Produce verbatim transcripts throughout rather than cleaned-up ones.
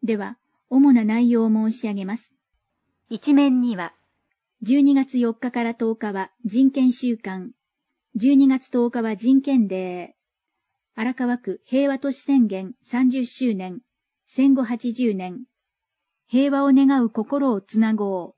では、主な内容を申し上げます。 一面には、 じゅうにがつよっかからとおかは人権週間、じゅうにがつとおかは人権デー、荒川区平和都市宣言さんじゅっしゅうねん、戦後はちじゅうねん、平和を願う心をつなごう。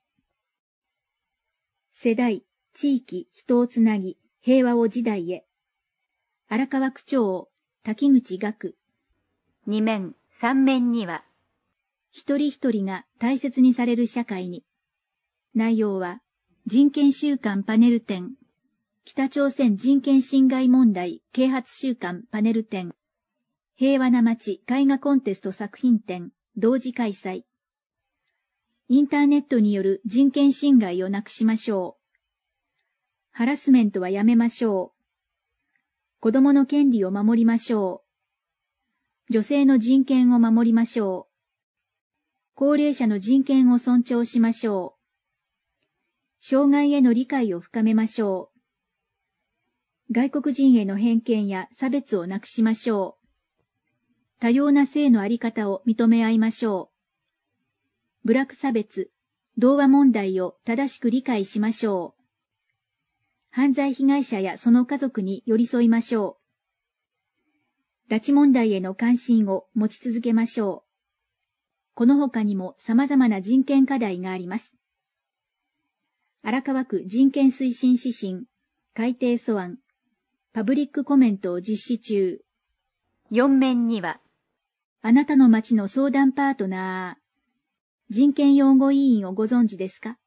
世代、地域、人をつなぎ、平和を時代へ。荒川区長、滝口学。 二面、三面には、 一人一人が大切にされる社会に。内容は、人権週間パネル展、北朝鮮人権侵害問題啓発週間パネル展、平和な街絵画コンテスト作品展、同時開催。インターネットによる人権侵害をなくしましょう。ハラスメントはやめましょう。子供の権利を守りましょう。女性の人権を守りましょう。高齢者の人権を尊重しましょう。障害への理解を深めましょう。外国人への偏見や差別をなくしましょう。多様な性のあり方を認め合いましょう。部落差別、同和問題を正しく理解しましょう。犯罪被害者やその家族に寄り添いましょう。拉致問題への関心を持ち続けましょう。この他にも様々な人権課題があります。荒川区人権推進指針、改定素案、パブリックコメントを実施中。 四面には、 あなたの町の相談パートナー、人権擁護委員をご存知ですか？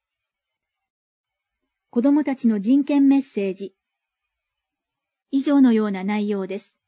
子供たちの人権メッセージ。以上のような内容です。